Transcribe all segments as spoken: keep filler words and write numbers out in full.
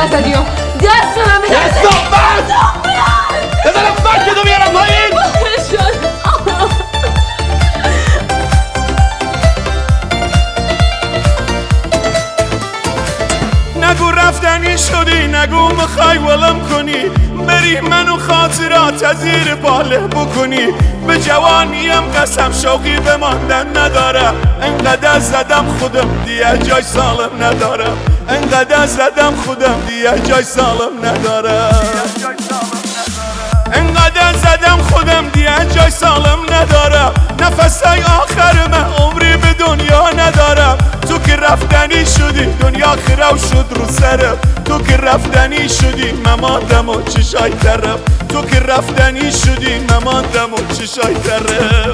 نزدی ها دست به من میدم کثافت بزنم فکتو بیارم پایین. نگو رفتنی شدی، نگو میخوای ولم کنی، بری منو خاطرات از زیر باله بکنی. به جوانیم قسم شوقی به ماندن ندارم، انقدر زدم خودم دیگه جای سالم ندارم، انقدر زدم خودم دیگه جای سالم ندارم، انقدر زدم خودم دیگه جای سالم ندارم. نفسای آخر من عمری به دنیا ندارم. تو که رفتنی شدی دنیا خراب شد رو سرم، تو که رفتنی شدی مماندم و چشای طرف، تو که رفتنی شدی مماندم و چشای طرف.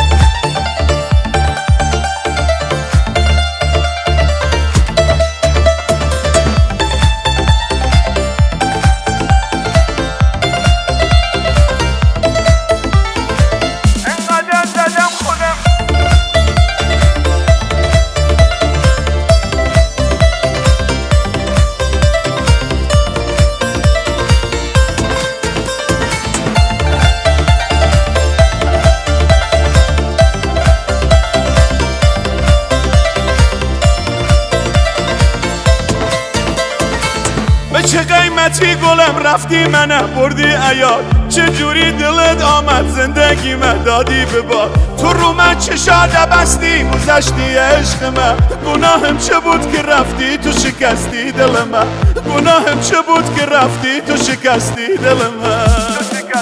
چه قیمتی گلم رفتی منه بردی عیاد، چه جوری دلت آمد زندگی من دادی به باد. تو رو من چشات بستی گذشتی عشق من، گناهم چه بود که رفتی تو شکستی دل من، گناهم چه بود که رفتی تو شکستی دل من.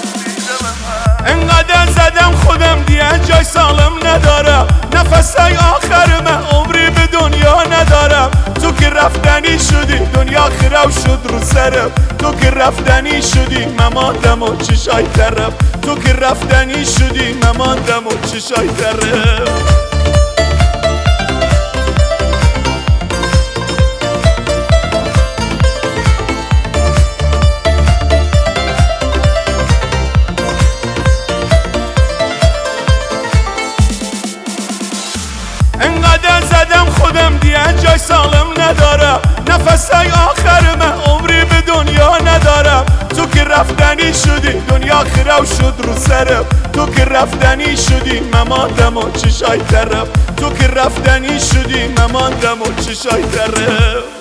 انقدر زدم خودم دیگه جای سالم ندارم، نفسای آخر من عمری به دنیا ندارم. تو که رفتنی شدی دنیا خراب شد رو سرم، تو که رفتنی شدی مماندم و چشای طرف، تو که رفتنی شدی مماندم و چشای طرف. انقدر زدم خودم دیگه جای سالم ندارم، نفسای آخر من عمری به دنیا ندارم. تو که رفتنی شدی دنیا خراب شد رو سرم، تو که رفتنی شدی مماندم و چشای طرف، تو که رفتنی شدی مماندم و چشای طرف.